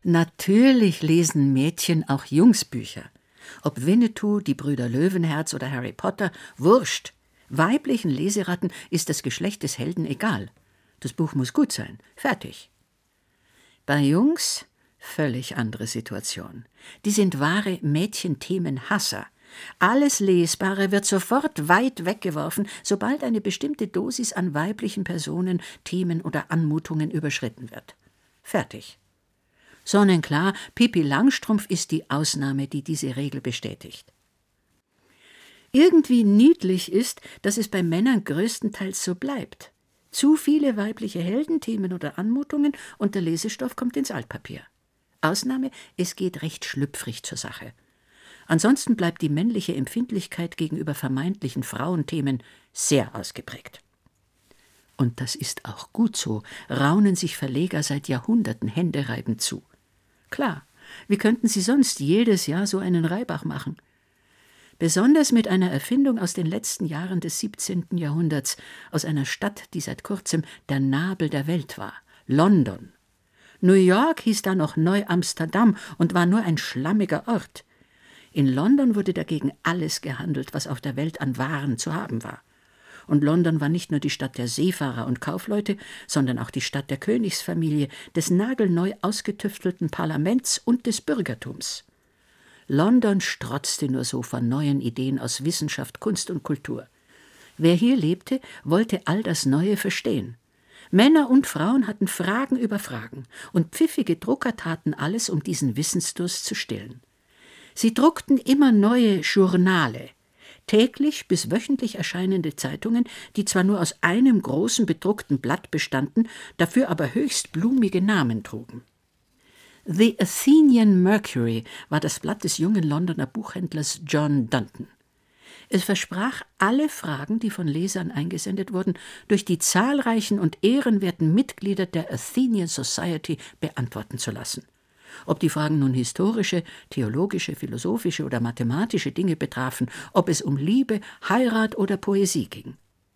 Natürlich lesen Mädchen auch Jungsbücher. Ob Winnetou, die Brüder Löwenherz oder Harry Potter, wurscht. Weiblichen Leseratten ist das Geschlecht des Helden egal. Das Buch muss gut sein. Fertig. Bei Jungs völlig andere Situation. Die sind wahre Mädchenthemenhasser. Alles Lesbare wird sofort weit weggeworfen, sobald eine bestimmte Dosis an weiblichen Personen, Themen oder Anmutungen überschritten wird. Fertig. Sonnenklar, Pippi Langstrumpf ist die Ausnahme, die diese Regel bestätigt. Irgendwie niedlich ist, dass es bei Männern größtenteils so bleibt. Zu viele weibliche Heldenthemen oder Anmutungen und der Lesestoff kommt ins Altpapier. Ausnahme, es geht recht schlüpfrig zur Sache. Ansonsten bleibt die männliche Empfindlichkeit gegenüber vermeintlichen Frauenthemen sehr ausgeprägt. Und das ist auch gut so, raunen sich Verleger seit Jahrhunderten händereibend zu. Klar, wie könnten sie sonst jedes Jahr so einen Reibach machen? Besonders mit einer Erfindung aus den letzten Jahren des 17. Jahrhunderts, aus einer Stadt, die seit kurzem der Nabel der Welt war, London. New York hieß da noch Neu-Amsterdam und war nur ein schlammiger Ort. In London wurde dagegen alles gehandelt, was auf der Welt an Waren zu haben war. Und London war nicht nur die Stadt der Seefahrer und Kaufleute, sondern auch die Stadt der Königsfamilie, des nagelneu ausgetüftelten Parlaments und des Bürgertums. London strotzte nur so von neuen Ideen aus Wissenschaft, Kunst und Kultur. Wer hier lebte, wollte all das Neue verstehen. Männer und Frauen hatten Fragen über Fragen, und pfiffige Drucker taten alles, um diesen Wissensdurst zu stillen. Sie druckten immer neue Journale, täglich bis wöchentlich erscheinende Zeitungen, die zwar nur aus einem großen bedruckten Blatt bestanden, dafür aber höchst blumige Namen trugen. The Athenian Mercury war das Blatt des jungen Londoner Buchhändlers John Dunton. Es versprach, alle Fragen, die von Lesern eingesendet wurden, durch die zahlreichen und ehrenwerten Mitglieder der Athenian Society beantworten zu lassen. Ob die Fragen nun historische, theologische, philosophische oder mathematische Dinge betrafen, ob es um Liebe, Heirat oder Poesie ging.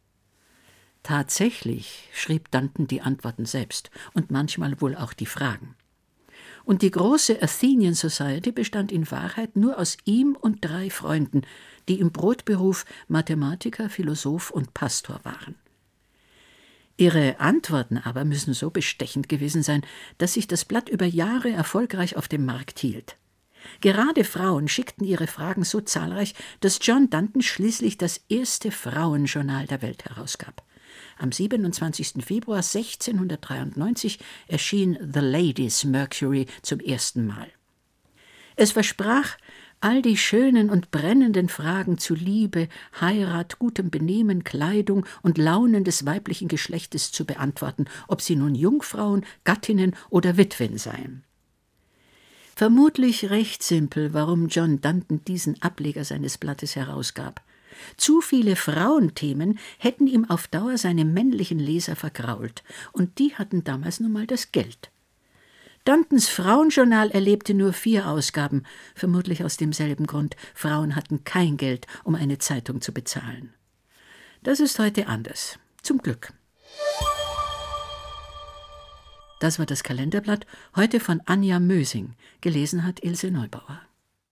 Tatsächlich schrieb Dunton die Antworten selbst und manchmal wohl auch die Fragen. Und die große Athenian Society bestand in Wahrheit nur aus ihm und 3 Freunden, die im Brotberuf Mathematiker, Philosoph und Pastor waren. Ihre Antworten aber müssen so bestechend gewesen sein, dass sich das Blatt über Jahre erfolgreich auf dem Markt hielt. Gerade Frauen schickten ihre Fragen so zahlreich, dass John Dunton schließlich das erste Frauenjournal der Welt herausgab. Am 27. Februar 1693 erschien The Ladies' Mercury zum ersten Mal. Es versprach, all die schönen und brennenden Fragen zu Liebe, Heirat, gutem Benehmen, Kleidung und Launen des weiblichen Geschlechtes zu beantworten, ob sie nun Jungfrauen, Gattinnen oder Witwen seien. Vermutlich recht simpel, warum John Dunton diesen Ableger seines Blattes herausgab. Zu viele Frauenthemen hätten ihm auf Dauer seine männlichen Leser vergrault, und die hatten damals nun mal das Geld. Duntons Frauenjournal erlebte nur 4 Ausgaben, vermutlich aus demselben Grund. Frauen hatten kein Geld, um eine Zeitung zu bezahlen. Das ist heute anders. Zum Glück. Das war das Kalenderblatt, heute von Anja Mösing. Gelesen hat Ilse Neubauer.